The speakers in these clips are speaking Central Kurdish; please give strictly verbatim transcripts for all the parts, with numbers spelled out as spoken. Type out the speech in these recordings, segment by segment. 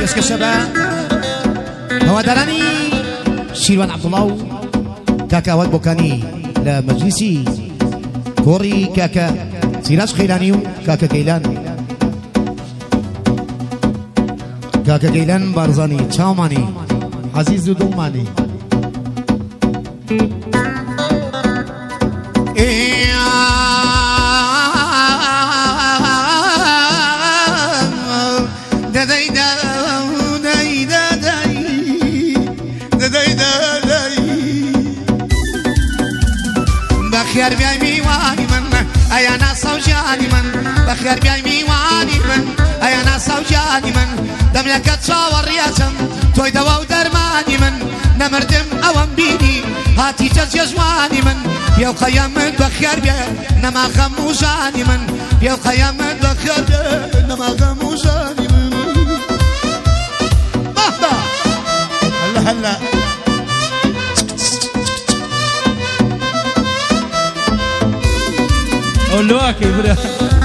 پێشکەشە بە هەوادارانی شیروان عەبدوڵڵا و کاکە ئەوەت بۆکانی لە مەجلیسی کۆڕی کاکە سیراج خەیلانی و کاکە گەیلان کاکە گەیلان بارزانی چاومانی عەزیز و دڵمانی بخير بياي ميواني من ايا ناس وجاني من بخير بياي ميواني من ايا ناس وجاني من دملك تصور رياسم توي دوا ودرماني من نمردم اوام بيني هاتي جز يجواني من يا قيامت بخير بياي نما غموزاني من يا قيامت بخير بياي نما غموزاني من بابا هلا هلا أولواكي برا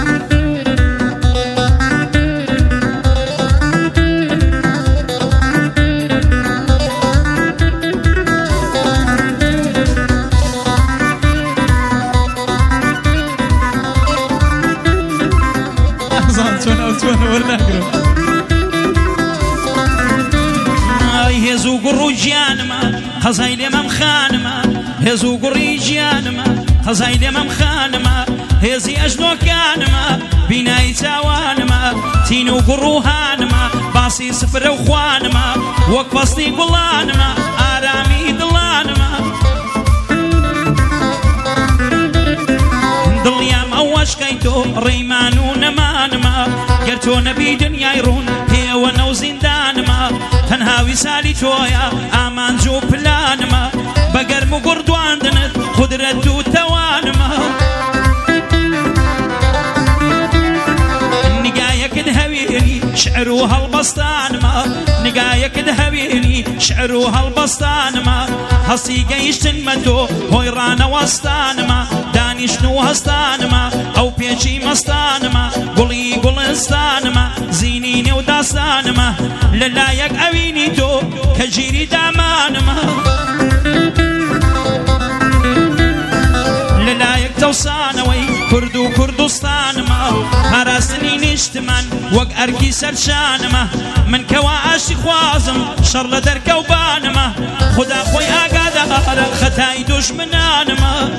أحزان تون أو تون ورناكرو هزو قرو جانما خزايل مم خانما هزو قري جانما خزايل مم خانما هزي أجنو كانما بناي تاوانما تينو قروهانما باسي سفر وخوانما وقفصني قلانما آرامي دلانما دليام أوش كيتو ريمانو نمانما قرتو نبي دنيا يرون هي ونو زندانما تنهاوي سالي تويا آمان جو بلانما بقر مقردوان دنت قدرتو توانما شعرو هالبسطان ما نقايك دهبيني شعرو هالبسطان ما هصي قيشتن مدو هويران وسطان ما داني شنو هستان ما او بيجي مستان ما قولي قولستان ما زينيني وداستان ما للايك اويني تو كجيري دامان ما للايك توصانوي كردو كردستان ما هراسني نشتمن وق أركي سرشان ما من كواعش خوازم شر لدرك وبان ما خدا خوي أقادر ختاي دشمنان ما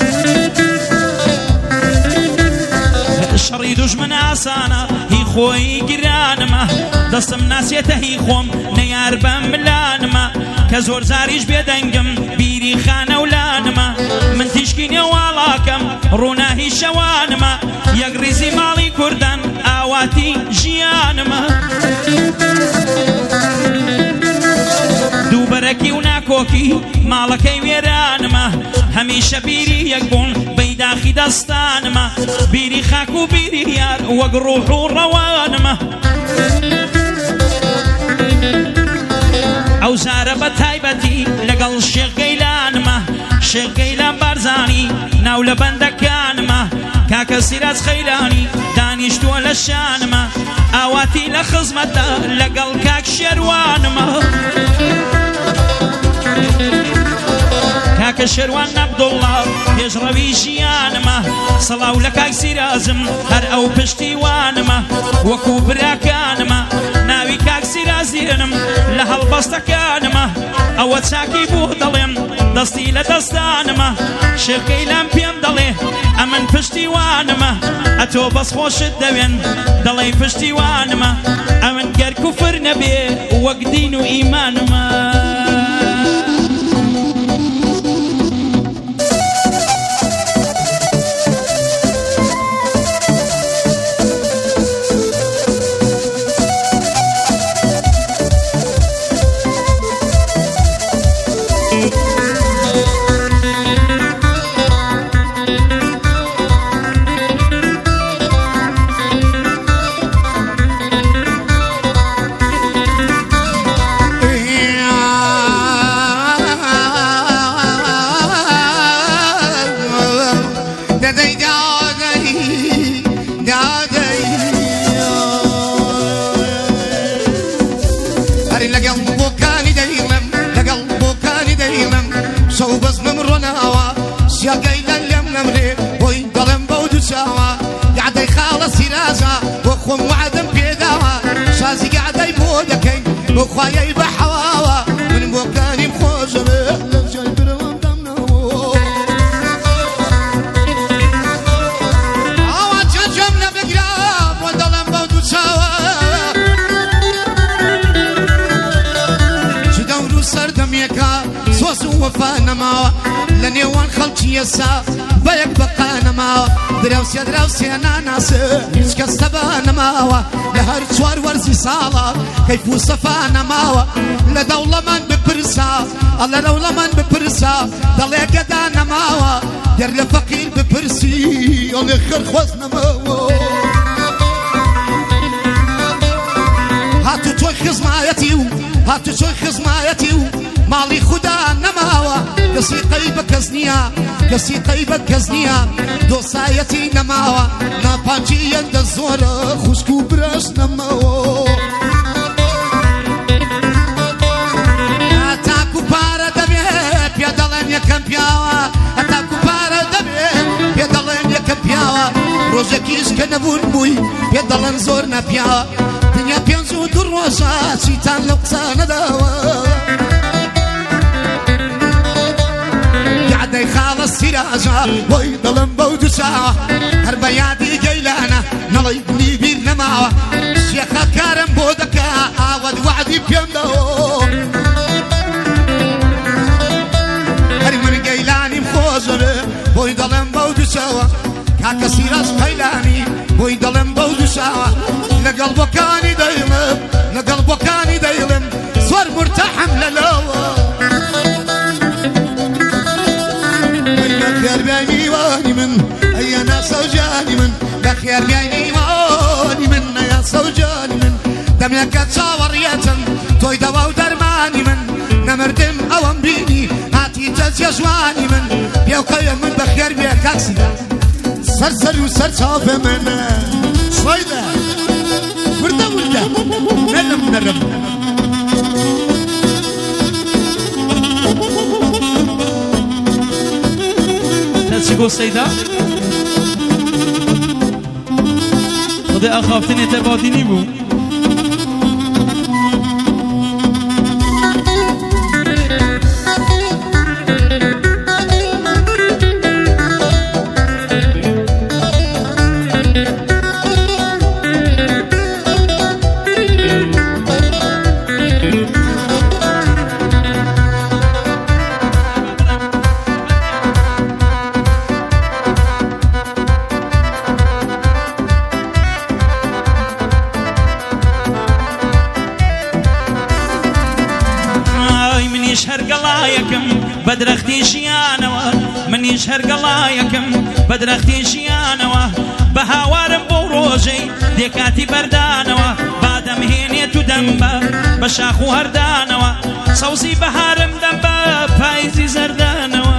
شري دشمن آسانا هي خوي قران ما دستم ناسيته هي خوم نيار بملان ما كزور زاريش بيدنقم بيري خانة ولان ما من تشكيني والاكم روناهي شوان ما يقريزي مالي كردان آواتي جيان ما دوبركي وناكوكي مالكي ويران ما هميشه بيري يقبون بيداخي دستان ما بيري خاكو بيري يار وقروحو روان ما او زارب تايبتي لقل الشيخ قيلان ما شيخ قيلان بارزاني ناول بندكان ما كاكا سيراز خيلاني دانيشتو للشان ما اواتي لخزمته لقل كاك شروان ما كاك شروان عبدالله يجربي جيان ما صلاو لكاك سيرازم هر او پشتیوان ما وكو براكان ما ناوي كاك سيرازيرنم لهالبسطكان ما او تساكي بو دلم دستي لدستان ما شيخ قيلان بيم دلي امن پشتیوان ما اتو بس خوش الدوين دلي پشتیوان ما امن گر كفر نبي وقدين و ايمان ما شیا گەیلە لێم نەمرێ بۆی دەڵێم بەو دووچاوە گعدەی خاڵە سیرازە بۆ خۆم وعدم پێداوە شازی گعدەی بۆ دەکەین بۆ خوایەی بە حەواوە من بۆ کاریم خۆشەوێ لە جای برەوەم دەمنەوە ئاوا جەجەم نەبگرا بۆ دەڵێم بەو دووچاوە چ دەور و سەردەمێکە سۆز و وەفا نەماوە لە نێوان خەڵکی ئێستا بەیەک بەقا نەماوە دراوسێ دراوسێ ناناسێ هیچ کەس تەبا نەماوە لە هەر چوار وەرزی ساڵە کەیف و سەفا نەماوە لە دەوڵەمان بپرسا ئەڵە دەوڵەمان بپرسا دەڵێ گەدا نەماوە گەر لە فەقیر بپرسی ئەڵێ خەرخواز نەماوە هاتو تۆی خزمایەتی و هاتو تۆی خزمایەتی و ماڵی خودا نەماوە کەسی قەیبە کەس نییە کەسی قەیبە کەس نییە دۆسایەتی نەماوە ناپاکی یەندە زۆرە خوشک و براش نەماوە هەتاکو پارە دەبێت پێ دەڵێن یەکەم پیاوە هەتاکو پارە دەبێت پێ دەڵێن یەکەم پیاوە ڕۆژێکیش کە نەبوون بووی پێ دەڵێن زۆر نەپیاوە دنیا پێنج و دوو ڕۆژە چیتان لەو قسە نەداوە گعدەی خاڵە سیرازە بۆی دڵم بەو دووچاوە هەر بە یادی گەیلانە نەڵی بنی بیر نەماوە شێخە کارم بۆ دەکا ئاوەد وعدی پێم دەوە هەر من گەیلانیم خۆشەوێ بۆی دەڵێم بەو دووچاوە کاکە سیراز قەیلانی بۆی دەڵێم بەو دووچاوە لەگەڵ بۆکانی دەیڵم لەگەڵ بۆکانی دەیڵم زۆر مرتەحم لەلەوە بەخێر بیای میوانی من ئەیە ناسە و جانی من بەخێر بیای میوانی من ئەیە سە و جانی من دەمێکە چاوەڕیەتم تۆی دەوا و دەرمانی من نەمردم ئەوەم بینی هاتیتە جێژوانی من پێوقەیە من بەخێر بێ کاکسی سەر سەر و سەر چاوێ منە سڵایدە وردە وردە نەرم نەرم چی گۆستەیدا خودێ ئاخافتنێ تەبادینی بوو بدرختي شيانوا منيش هرقلايكم بدرختي شيانوا بهاوارم بوروجي ديكاتي بردانوا بعدم هيني تدنبا بشاخو هردانوا صوصي بهارم دنبا فايزي زردانوا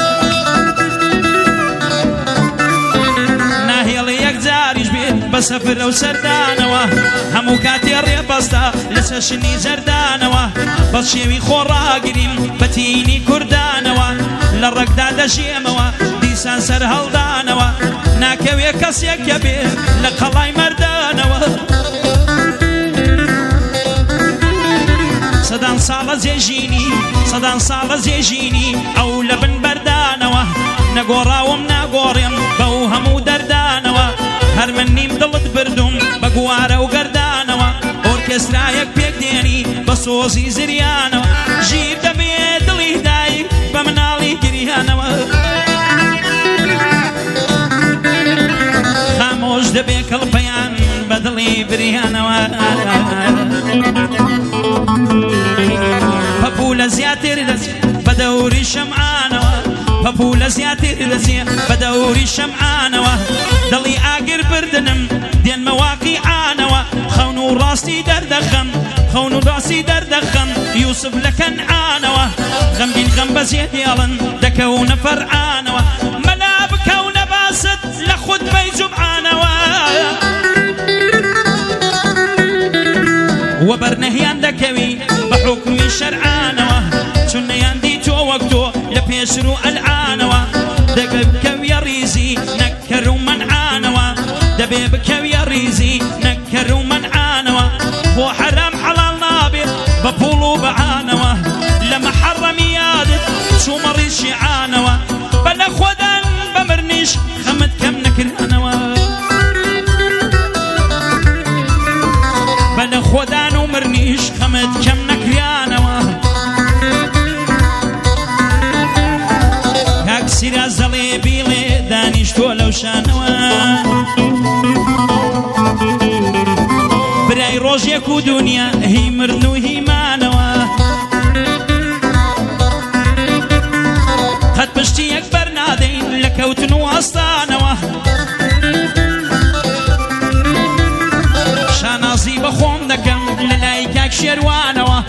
ناهي ليك زاريش بيت بسفر او سردانوا همو كاتي الريبستا لسا شني زردانوا بس شوي خوراقريم بتيني كردانوا للرقدا دشيموا ديسان سر هلدانوا ناكوي كسيك يبير لقلاي مردانوا صدان صالة زيجيني صدان صالة زيجيني او لبن بردانوا نقورا ومناقوريم بوهمو دردانوا هر من نيم دلت بردم بقوارا وقردانوا اوركسترايك بيك ديني بصوزي زريانوا جيب دبي دلي دايك بمنالي جريانوا خاموش دبيك البيان بدلي بريانوا بابولا زياتر رزي بدوري شمعانوا بابولا زياتر رزي بدوري شمعانوا دلي آقر بردنم دين مواقي عانوا خونو راسي دردخم خونو راسي دردخم يوسف لكن عانوا غم بين غم بزيد يالن دكون فرعانوا ملاب كون باسد لخد بيجب عانوا وبرنهيان دكوي بحكم شرعانوا شنيان ديتو وقتو لبيشرو العانوا شانەوە برای ڕۆژێک و دنیا هی مردن و هیمانەوە قەت پشتی یەک بەرنادەین لە کەوتن و ئەستانەوە شانازی بە خۆم دەکەم لە لای کاک شێروانەوە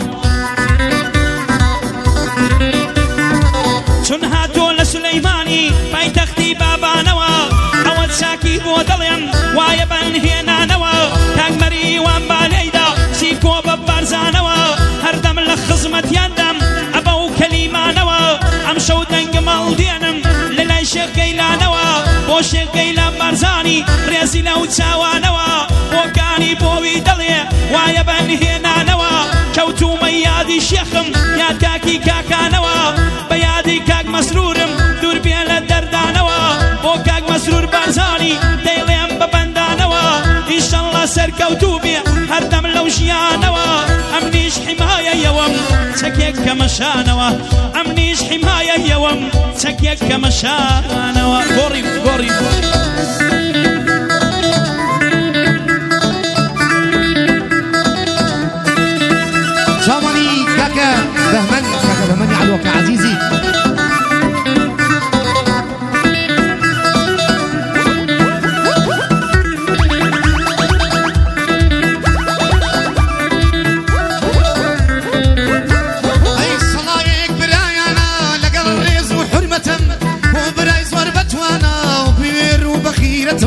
چون هاتۆ لە سولەیمانی پایتەختی بابانەوە ئەوە چاکی بۆ دەڵێن وایە بەنهێنانەوە کاک مەریوان بالەیدا سیکۆ بە بارزانەوە هەردەم لە خزمەتیاندەم ئەبە و کەلیمانەوە ئەم شەو دەنگم هەڵدێنم لە لای شێخ گەیلانەوە بۆ شێخ گەیلان بارزانی ڕێزی لەو چاوانەوە بۆکانی بۆوی دەڵێ وایە بەنهێنانەوە کەوتومە یادی شێخم یاد کاکی کاکانەوە بە یادی کاک مەسرورم دوور بێ لە دەردانەوە بۆ کاک مەسرور بارزانی دەیڵێم بە بەندانەوە ئینشەڵڵا سەرکەوتوو بێ هەردەم لەو ژیانەوە ئەم نیش حیمایەیەوەم چەکێک کەمەشانەوە ئەم نیش حیمایەیەوەم چەکێک کەمەشانەوە گۆڕی گۆڕی شامني كاكا بهمن كاكا بهمن علوك عزيزي أي صلايك برايانا لقل ريز وحرمة وبرايز وربتوانا وبير وبخيرة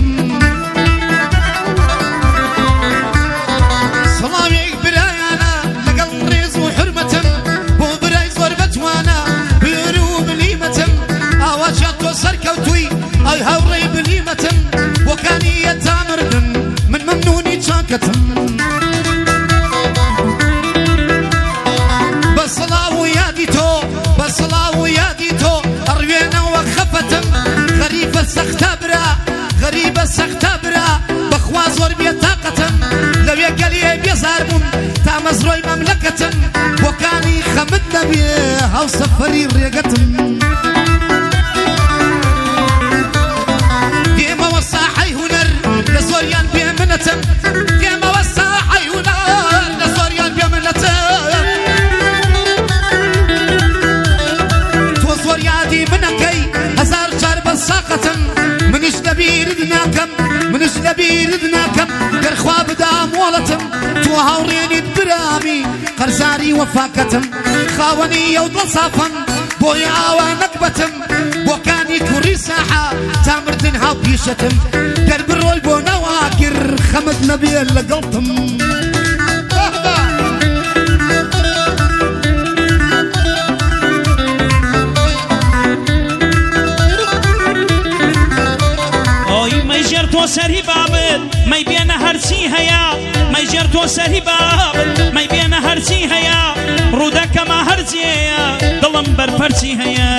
صلايك برايانا لقل ريز وحرمة وبرايز وربتوانا بير وبليمة أواجهت وسركوتوي أي هوري بليمة وكاني يتامردن من ممنوني شاكة بصلاة وياديتو بصلاة وياديتو أروينا وخفة غريبة سختبرة غريبة سختبرة بخواز وربية طاقة لو يقلي بيزاربون تامز روي مملكة وكاني خمدنا بيها وسفري ريقة ديما وصاحي هنر لزوريان بيمنة ديما وصاحي هنر لزوريان بيمنة توصور يادي منكي هزار جارب ساقة منش نبي ردناكم منش نبي ردناكم قرخوا بدام ولتم تو هوريني برامي قرزاري وفاكتم خاوني يوضل صافا بويا ونكبتم بوكاني كوري ساحة تامردن هاو بيشتم قلب الروي بو نواكر خمد نبي اللي قلتم تو سری بابت می بین هر چی هیا می جر تو سری بابت می بین هر چی هیا رودا کما هر چی هیا دلم بر پرچی هیا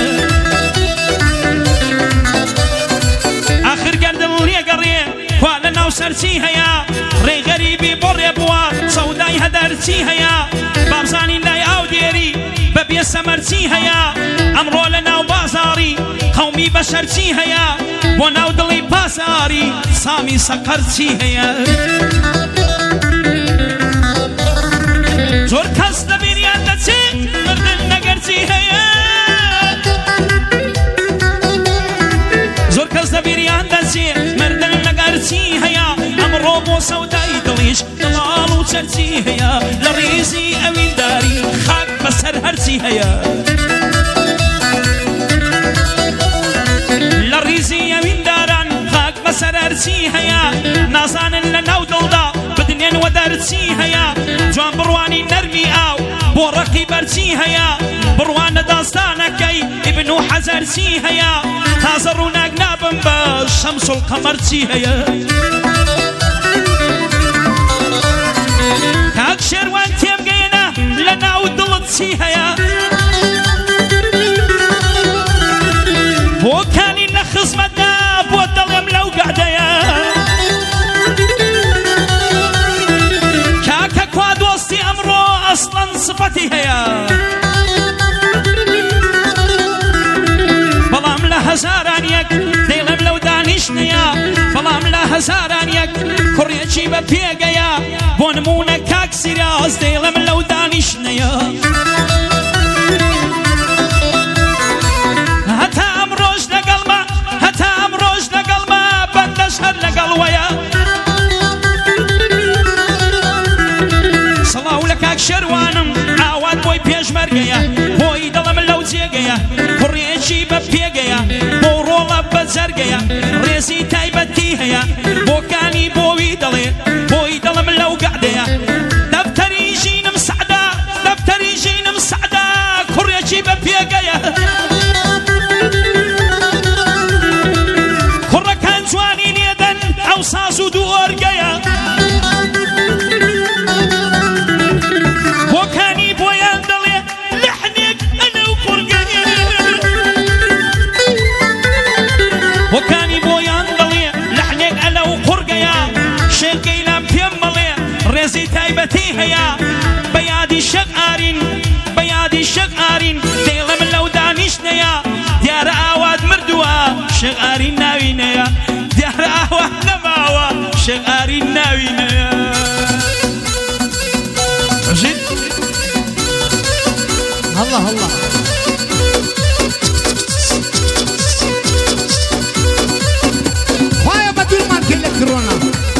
آخر گردم لیا گریه خواله نو سر چی هیا ری غریبی بره بوا سودای هدر چی هیا بابزانی لای او دیری ببی سمر چی هیا امرو لناو بازاری قومی بشر چی هیا بۆ ناو دڵی پاساری سامی سەقەر چی هەیە زۆر کەس لەبیریان دەچێت مردن نەگەر چی هەیە زۆر کەس لەبیریان دەچێت مردن نەگەر چی هەیە ئەمڕۆ بۆ سەودای دڵیش دڵاڵ و چەرچی هەیە لە ڕێزی ئەوینداری خاک بەسەر هەرچی هەیە لە ڕیزی ئەوینداران خاک بەسەر هەرچی هەیە نازانن لە ناو دڵدا بدنێن وە دەرچی هەیە جوان بڕوانی نەرمی ئاو بۆ ڕقی بەرچی هەیە بڕوانە داستانەکەی ئیبن و حەزەر چی هەیە تازە ڕووناک نابم بە شەمس القەمەر چی هەیە کاک شێروان تێبگەیەنە لە ناو دڵت چی هەیە بۆ کانی لە خزمەتدا بۆ دڵێم لەو گەعدەیە کاکە کوا دۆستی ئەمڕۆ ئەسڵەن سفەتی هەیە بەڵام لە هەزاران یەک دەیڵێم لەو دانیش دانیشتنەیە بەڵام لە هەزاران یەک کوڕێکی بە پێگەیە بۆ نمونە کاک سیراز دەیڵێم لەو دانیشتنەیە هەتا ئەمڕۆژ لەگەڵمە هەتا ئەمڕۆژ لەگەڵمە بەندەش هەر لەگەڵوەیە سەڵاو لە کاک شەروانم ئاوات بۆی پێشمەرگەیە بۆی دەڵێم لەو جێگەیە کوڕێکی بە پێگەیە بۆ ڕۆڵە بە جەرگەیە ڕێزی تایبەتی هەیە بۆکانی بۆوی دەڵێ بۆی دەڵێم لەو گەعدەیە دەفتەری ژینم سەعدا دەفتەری ژینم سەعدا کوڕێکی بە پێگەیە کوڕەکان جوانی لێدەن ئەو ساز و دوو ئۆرگەیە بۆکانی بۆیان دەڵێ لەحنێک ئەنە و قورگەیە بۆکانی بۆیان دەڵێ لەحنێک ئەلە و قورگەیە شێرگەی لام پێم بەڵێ ڕێزی تایبەتی هەیە بە یادی شەق ئارین بە یادی شەق ئارین دەیڵێم لەو دانیشتنەیە دیارە ئاوات مردووە شەق ئارین ناوینەیە دیارە ئاوات نەماوە شەق ئارین ناوینەیە ڕژید الله الله خواهی بدون من کل کرونا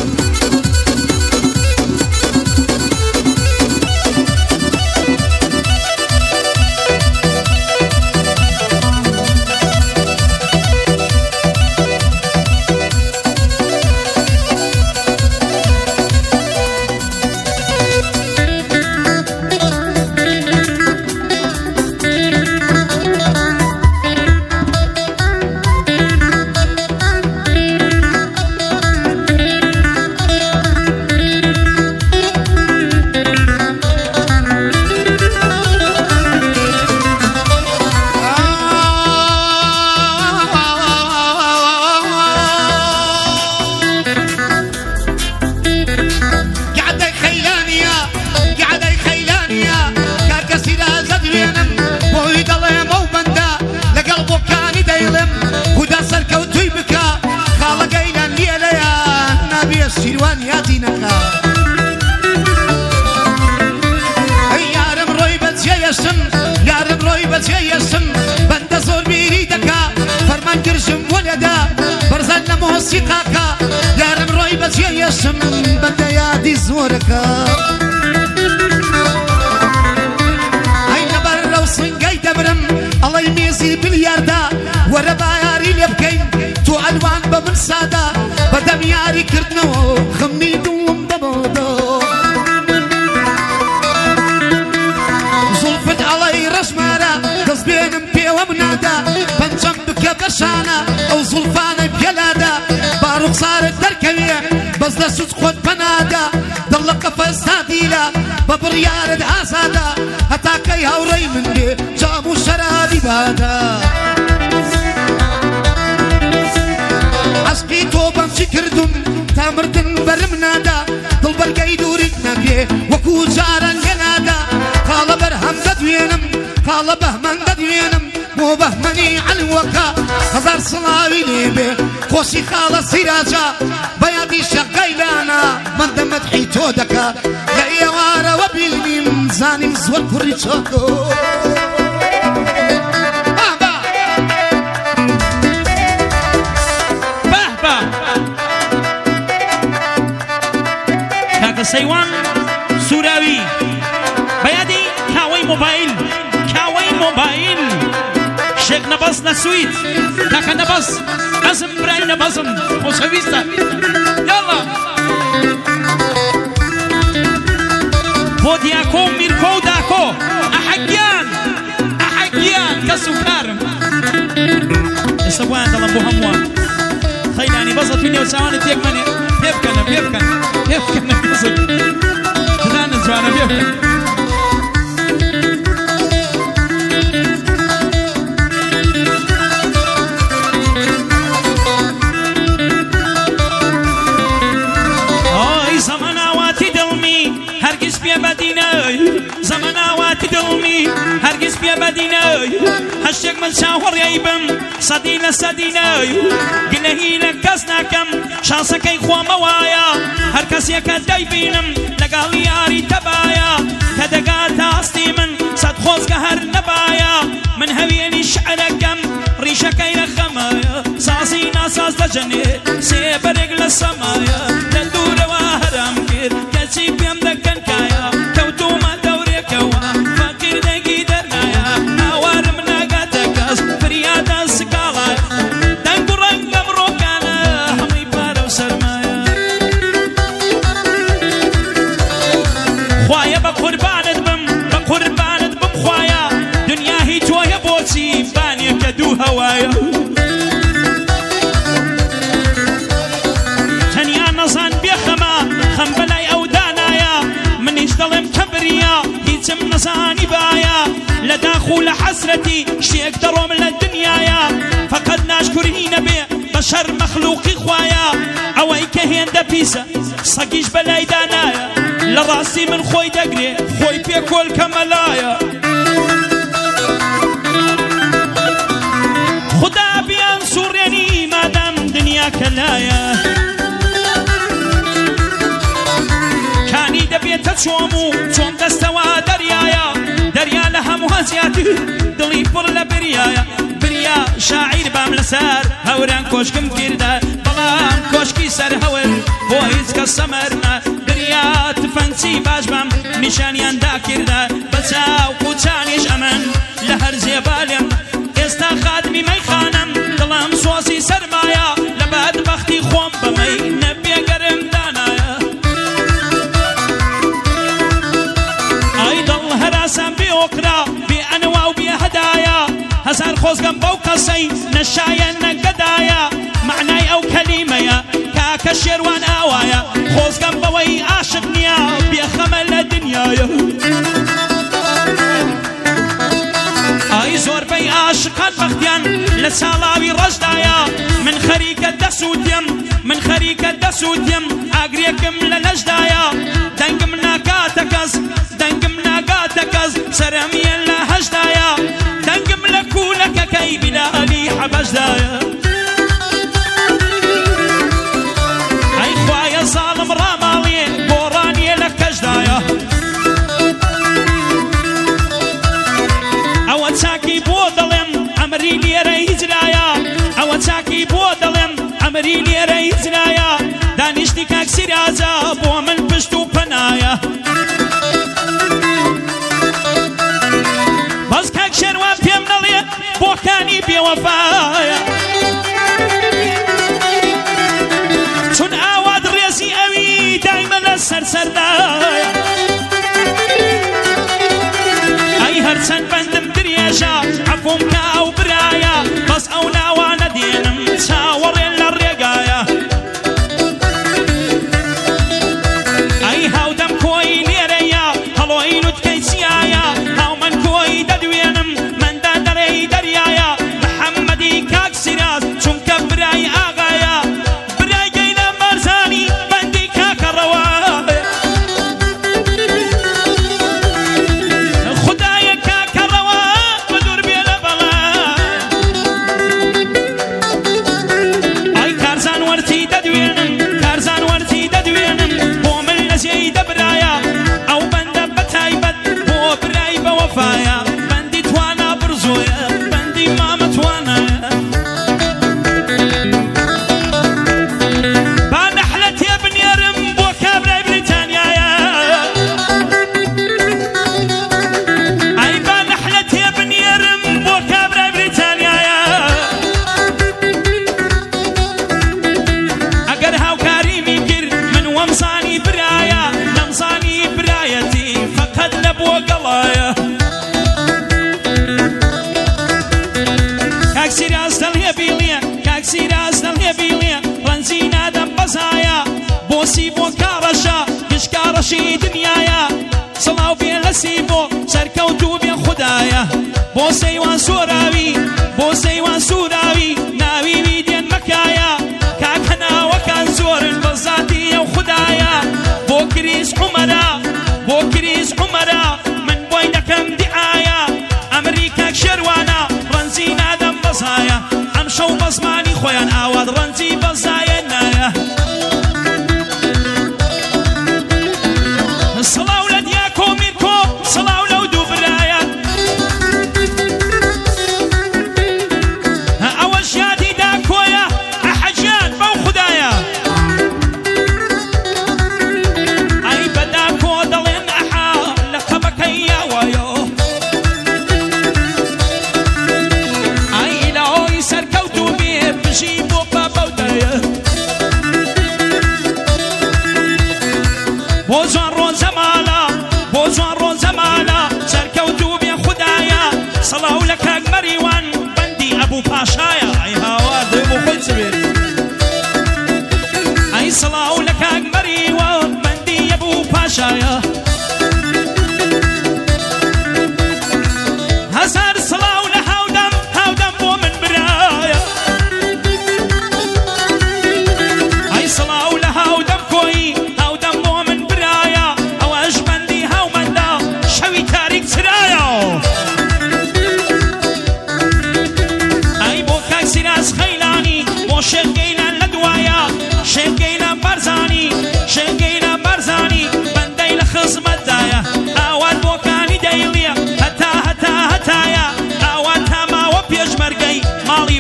خۆشی خاڵە سیراجە بەیادی شەقەیلانە من دەمەدحی تۆ دەکا لە ئێوارەوە بینیم زانیم زۆر کوڕی چۆکۆ کاکە سەیوان سوراوی بەیادی کاوەی مۆبایل کاوەی مۆبایل شێک نەبەس نەسویت کاکە نەبەس ئەزم برای نەبەزم خۆشەویستە یاڵا بۆ دیاکۆ و میرکۆ و داکۆ ئەحەگیان ئەحەگیان کەس و کارم ئێستا بۆیان دەڵم بۆ هەمووان خەیلانی بەزە توی نێو چاوانت تێک منێ پێ بکەنە پێ بکەن پێ بکەنە بزن ددانە جوانە پێ بکەن زەمەناواتی دڵمی هەرگیز پێ بەدینەی هەشتێک من چاوەڕێی بم سەدی لە سەدینەی گلە گەهی لە کەس ناکەم شانسەکەی خۆمەوایە هەر کەسێکە دەیبینم لەگەڵی یاری تەبایە کە دەگاتە ئاستی من سەد خۆزگە هەر نەبایە من هەوێنی شعرەکەم ڕیشەکەی لە خەمایە سازی ناساز دەجەنێ سێبەرێک لە سەمایە لە دوورەوە هەرام کرد کەچی پێم دەکەن کایە کەوتومە دەورێکەوە فەقیر دەنگی دەرنایە هاوارم ناگاتە کەس فریادە سکاڵایە دەنگ و ڕەنگەم ڕۆکانە هەمووی پارە و سەرمایە خوایە بە قوربانت بم بە قوربانت بم خوایە دنیا هی تۆیە بۆچی بانێکە دوو هەوایە تەنیا نەزان بێخەمە خەم بەلای ئەو دانایە منیش دەڵێم کە بریا هیچم نەزانی باە لە داخ و لە حەسرەتی شتێک دەڕۆم لە دنیایە فەقەت ناشکوری نەبێ بەشەر مەخلووقی خوایە ئەوەی کە هێندە پیسە سەگیش بەلای دانایە لە ڕاستی من خۆی دەگرێ خۆی پێکۆل کە مەلایە خدا بیان سوڕێنی مادام دنیا کەلایە کانی دەبێتە چۆم و چۆم دەستەوە دەریایە دەریا لە هەموو هەزیاتر دڵی پڕ لە بریایە بریا شاعیر بام لەسەر هەوران کۆشکم کردە بەڵام کۆشکی سەر هەور بۆ هیچ کەس سەمەرمە بریا تفەنچی باش بام نیشانیاندا کردە بە چاو قوچانیش ئەمن لە هەر زێبالێم ئێستا خادمی مەیخانەم دڵم سۆزی سەرمایە لە بەدبەختی خۆم بەمەی نەبێگەرم دانایە ئای دڵ هەراسان بێ ئۆقرا بێ ئەنەوا و بێ هەدایە هەزار خۆزگەم بەو کەسەی نەشایە نەگەدایە معنای ئەو کەلیمەیە کاکە شێروان ئاوایە خۆزگەم بەوەی عاشق نییە بێخەمە لە دنیایە ئای زۆربەی عاشقان بەختیان لە چاڵاوی ڕەشدایە من خەریکە دەسووتێم من خەریکە دەسووتێم ئاگرێکم لە لەشدایە دەنگم ناکاتە کەس دەنگم ناگاتە کەس سەرەمیە لە هەشدایە دەنگم لە کوولەکەکەی بیلالی حەبەشدایە ئەی خوایە زاڵم ڕاماڵێ گۆڕانیە لە کەشدایە ئەوە چاکی بۆ دەڵێم ئەمری لێرە هیچرایە ئەوە چاکی بۆ دەڵێم ئەمری لێرە هیچرایە دانیشتی کاک سیرازە بۆ من پشت و پەنایە بەس کاک شێروان پێم نەڵێ بۆکانی بێوەفایە چون ئاوات ڕێزی ئەوی دایمە لە سەرسەردایە ئەی هەرچەند بەندم درێژە عەفوم کە ئەو برایە بەس ئەو ناوانە دێنم چاوەڕێن لە ڕێگایە ئەی هاودەم کۆی لێرەیە هەڵۆی لوتکەی چیایە هاومەن کۆی دەدوێنم مندا دەرەی دەریایە محەممەدی کاک سیراز چونکە برای ئاغایە برای گەیلە مەرزانی بەندی کاکە ڕەوایە خدایە کاکە ڕەوە بەدوور بێ لە بەڵای ئای کارزان وەرتی دەدوێنم کارزان وەرتی دەدوێنم بۆ من لە جێی دەبرایە ئەو بەندە بەتایبەت بۆ برای بەوەفایە بەندی توانە برزۆیە بەندی مامە توانایە با نەحلە تێبنێرم بۆ کابرای بریتانیایە ئەی با نەحلە تێبنێرم بۆ کابرای بریتانیایە ئەگەر هاوکاریمی کرد من وەمزانی برایە نەمزانی برایەتی فەقەت لە بۆ گەڵایە کاک سیراز دەڵێ بیڵێ کاک سیراز دەڵێ بیڵێ ڕەنجی نادەم بەزایە بۆسی بۆ کاڕەشە گشکارەشی دنیایە سڵاو بێ لەسی بۆ سەرکەوتوو بێ خودایە بۆ سەیوان سۆراوی بۆ سەیوان سووراوی ناویوی دێن مەکایە کاک هەناوەکان زۆرن بە زاتی ئەو خودایە بۆ کریس عومەرە بۆ کریس عومەرە من بۆی دەکەم دیعایە ئەمری کاک شێروانە ڕەنجی نادەم بەزایە ئەم شەو بە زمانی خۆیان ئاوات ڕەنجی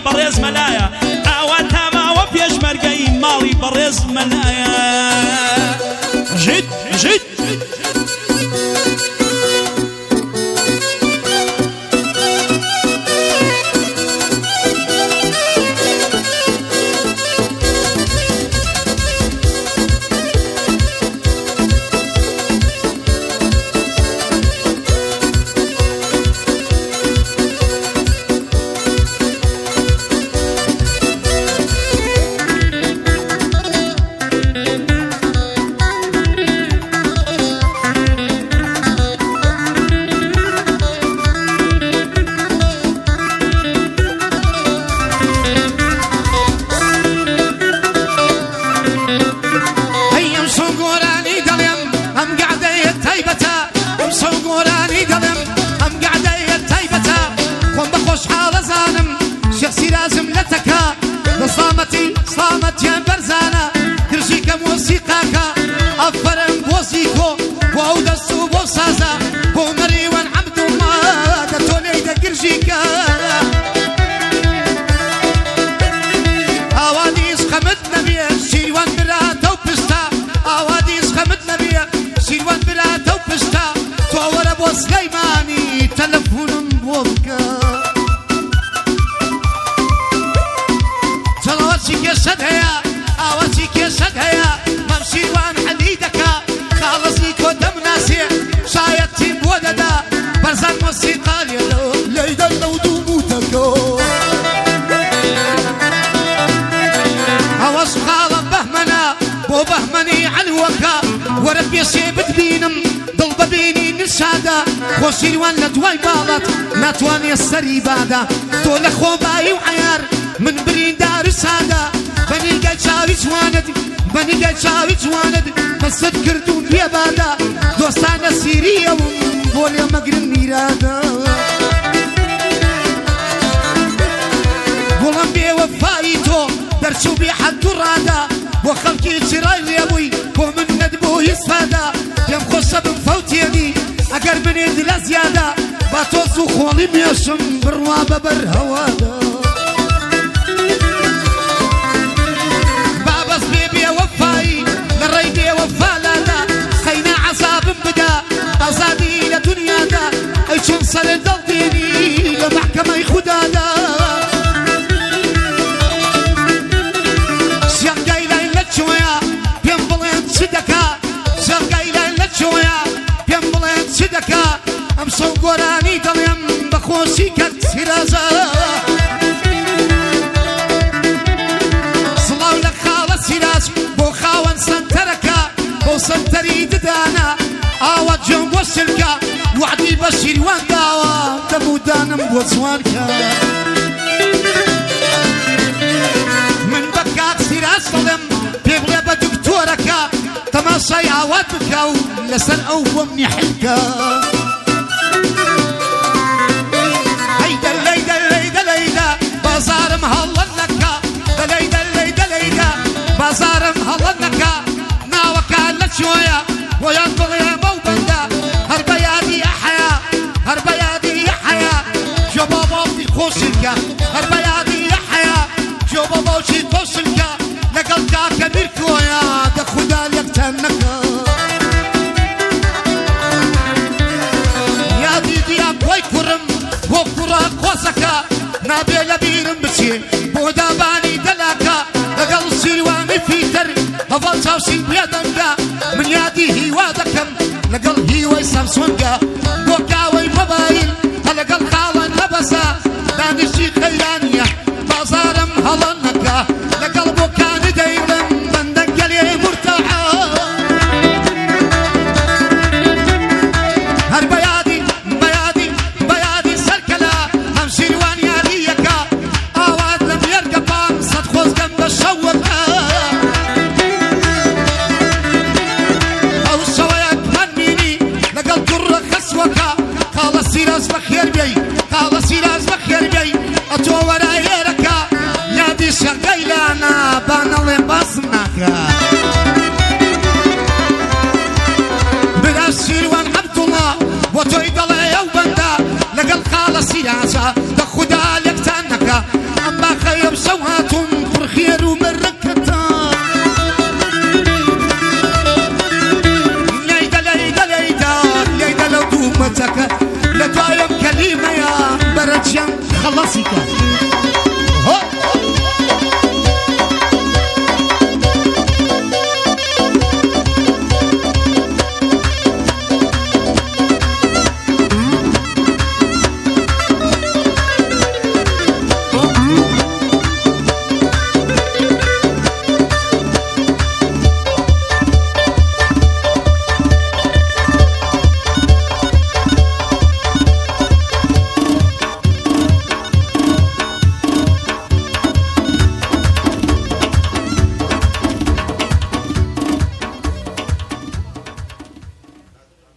بەڕێز مەلایە ئاوا تاماوە پێشمەرگەی ماڵی بەڕێز مەلایە ژیت ژیت صامتي صامت يا برزانة كرشيك موسيقاك أفرم بوزيكو وعود السوب وصازا بومري والعبد الله دتولي دا كرشيكا أواديس خمتنا بيه شيروان براتا وبستا أواديس خمتنا بيه شيروان براتا وبستا توور أبو سليماني تلفون بوضكا كيسد هيا اواتي كيسد هيا ممشي وان حديدك خالصني كودم ناسي شايتي بوددا برزان موسيقى ليدا لودو موتكو اواس خالة بهمنا بو بهمني علوكا وربي سيبت بينم ضل بيني نسادا خوشي وان لدواي بالط ناتواني السري بادا تول اخو باي وعيار من برين دار السادة بني قد شاوي جواند بني قد شاوي جواند مسد كردون بيا بادا دوستانا سيريا بوليا مقرن ميرادا بولم بي وفايتو درسو بي حد رادا وخلقي تراي ليبوي ومن ندبو يسفادا يم خوصة بمفوتيني اقر من ادلا زيادة باتوزو خولي ميشم بروابة بر هوادا أزادي لدنيا دا أي شنصر دلديني لمحكمة خدا دا سيان قايلة إلا تشويا بيان بلين صدكا سيان قايلة إلا تشويا بيان بلين صدكا أم صوغوراني دليم بخوشي كتسيرازا صلاو لك خالة سيراز بو خاون سنتركا بو سنتري ددانا آوات جنب وسلكا وعدي بشير وان داوا دمو دانم بوزوانكا من بكات سيراس ظلم بيبغي بدكتوركا تماشي آوات بكاو لسن أو ومني حلكا هيدا الليدا الليدا الليدا بازار مهلنكا الليدا الليدا الليدا بازار مهلنكا ناوكا لشويا وينبغي هربيادي يا حياة هربيادي يا حياة جو بابا في خوشلك هربيادي يا حياة جو بابا وشي توصلك لقلقا كبير كويا دا خدا ليكتنك يا ديدي يا كوي كرم وكرا قوسكا نابي لبيرم بشي بودا باني دلاكا لقل سيواني فيتر هفال شاوشي بيدنكا من يادي هي وادكم لقل هي ويسامسونجا بوكاوي موبايل لقل خاوان لبسا دانشي خيانية بازارم هلنكا لقل بوكاني دايلم بندن قلي مرتاحة هر بيادي بيادي بيادي سركلا همشي رواني عليكا آواد لم يرقبان صد خوز قم بشوقا سيراز بخير بي قال سيراز بخير بي اتو ورايرك يا دي شغيلانا بانالي بصناك بلا سيروان عبد الله وتو يدل يا بندا لقل قال سيرازا دا خدا